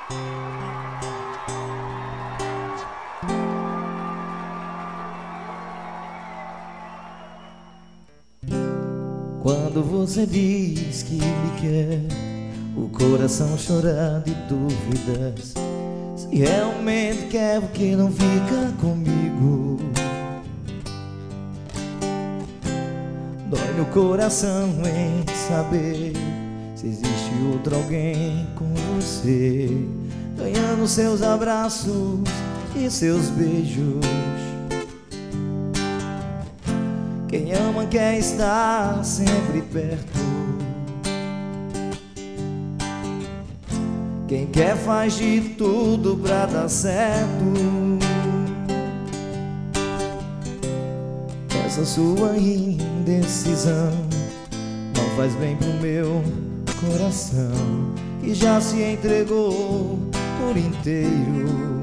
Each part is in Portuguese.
Quando você diz que me quer, o coração chora de dúvidas. Se realmente quer, por que não fica comigo? Dói no coração em saber se existe outro alguém com você, ganhando seus abraços e seus beijos. Quem ama quer estar sempre perto. Quem quer faz de tudo pra dar certo. Essa sua indecisão não faz bem pro meu coração, que já se entregou por inteiro.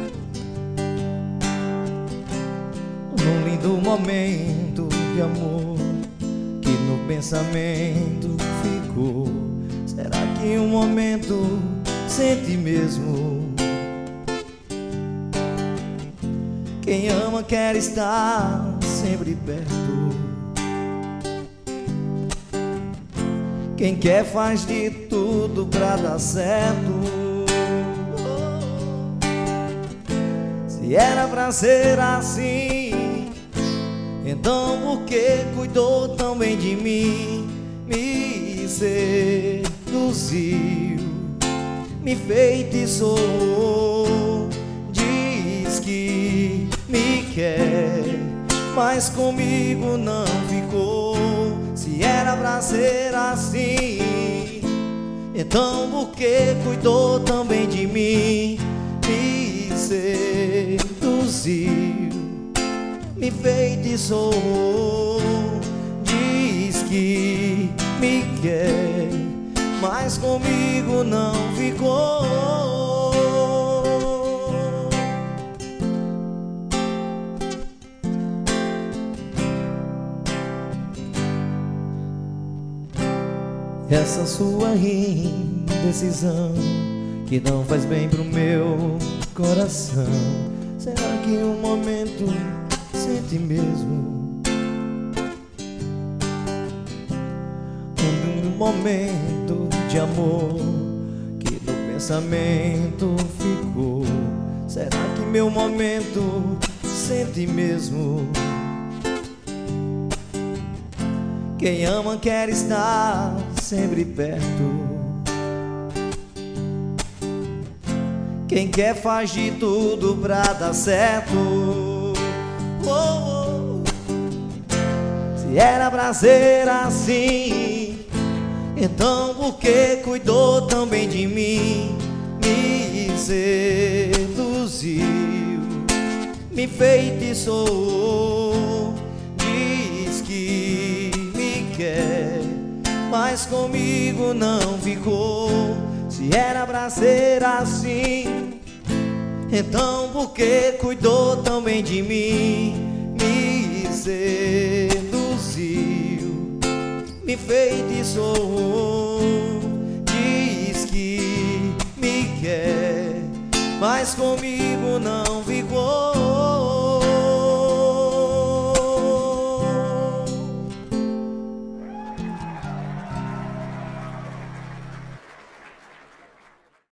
Num lindo momento de amor que no pensamento ficou, será que um momento sente mesmo? Quem ama quer estar sempre perto. Quem quer faz de tudo pra dar certo. Se era pra ser assim, então por que cuidou tão bem de mim? Me seduziu, me feitiçou. Diz que me quer, mas comigo não ficou. Se era pra ser assim, então por que cuidou tão bem de mim? Me seduziu, me feitiçou. Diz que me quer, mas comigo não ficou. Essa sua indecisão que não faz bem pro meu coração, será que um momento sente mesmo? Um momento de amor que no pensamento ficou, será que meu momento sente mesmo? Quem ama quer estar sempre perto. Quem quer faz de tudo pra dar certo. Oh, oh. Se era pra ser assim, então por que cuidou tão bem de mim? Me seduziu, me feitiçou. Diz que me quer, mas comigo não ficou. Se era pra ser assim, então por que cuidou tão bem de mim? Me seduziu, me feitiçou. Diz que me quer, mas comigo não